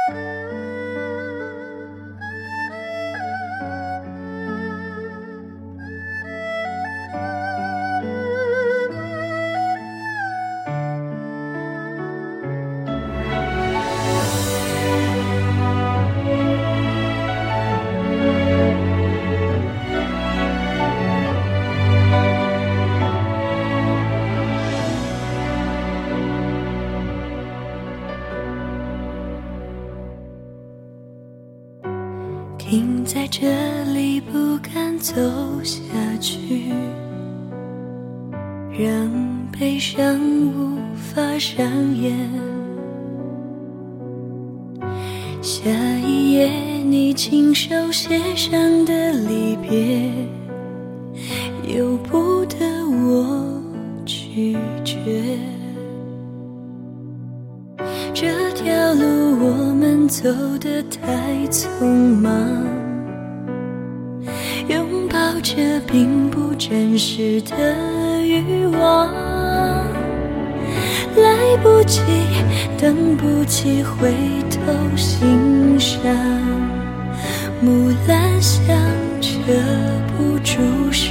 停在这里不敢走下去，让悲伤无法上演。下一页你亲手写上的离别，由不得我拒绝。这条路我们走得太匆忙，拥抱着并不真实的欲望，来不及，等不及回头欣赏，木兰香遮不住伤。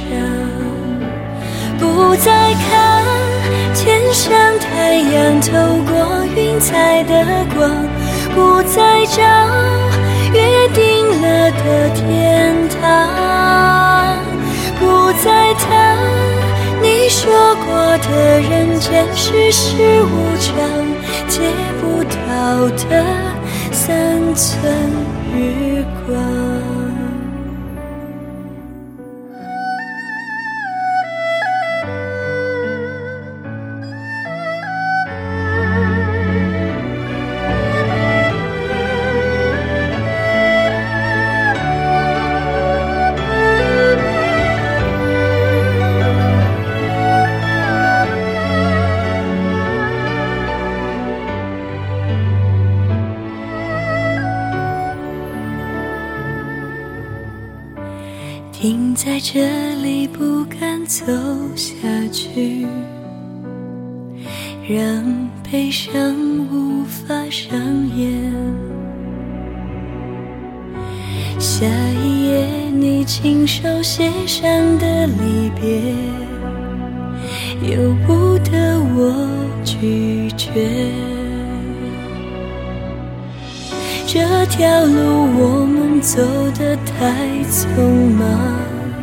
不再看天上太阳透过云彩的光，不再找约定了的天堂，不再谈你说过的人间世事无常，借不到的三寸日光。停在这里不敢走下去，让悲伤无法上演。下一页你亲手写上的离别，由不得我拒绝。这条路我们走得太匆忙，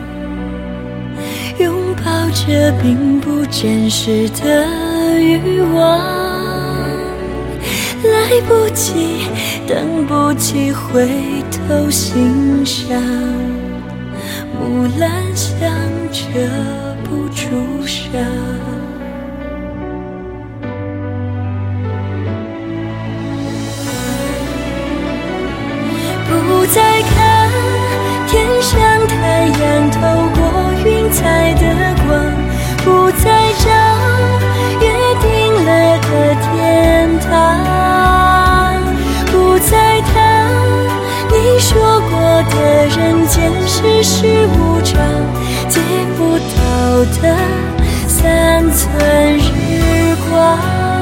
拥抱着并不真实的欲望，来不及，等不及回头欣赏，木兰香遮不住伤。不再看天上太阳透过云彩的光，不再找约定了的天堂，不再谈你说过的人间世事无常，借不到的三寸日光。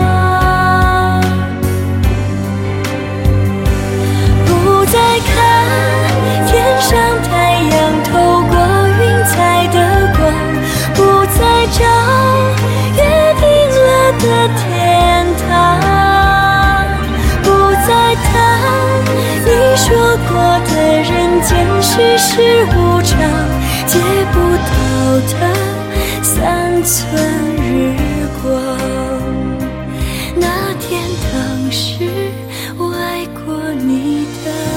不再看天上太阳透过云彩的光，不再找约定了的天堂，不再谈你说过的人间世事无常，借不到的三寸日光。那天当时我爱过你的